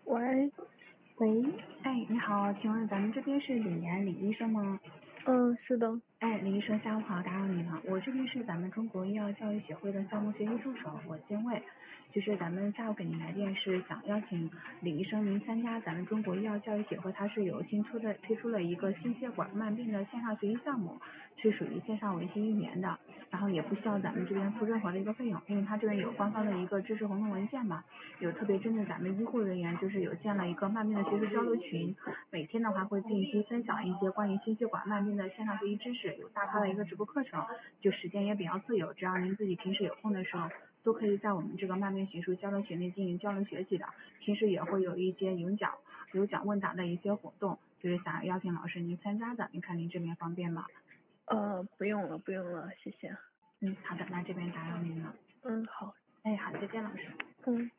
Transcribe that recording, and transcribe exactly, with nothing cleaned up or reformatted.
喂，喂， 哎，你好，请问咱们这边是李岩李医生吗？ 嗯，是的。 哎，李医生，下午好，打扰你了。我这边是咱们中国医药教育协会的项目学习助手，我金卫。就是咱们下午给您来电是想邀请李医生您参加咱们中国医药教育协会，它是有新出的推出了一个心血管慢病的线上学习项目，是属于线上为期一年的，然后也不需要咱们这边付任何的一个费用，因为它这边有官方的一个知识活动文件嘛，有特别针对咱们医护人员，就是有建了一个慢病的学术交流群，每天的话会定期分享一些关于心血管慢病的线上学习知识，有大咖的一个直播课程，就时间也比较自由，只要您自己平时有空的时候，都可以在我们这个慢病学术交流群内进行交流学习的。平时也会有一些有奖有奖问答的一些活动，就是想邀请老师您参加的，您看您这边方便吗？ 呃，不用了，不用了，谢谢。 嗯，好的，那这边打扰您了。 嗯，好。 哎，好，再见，老师。 嗯。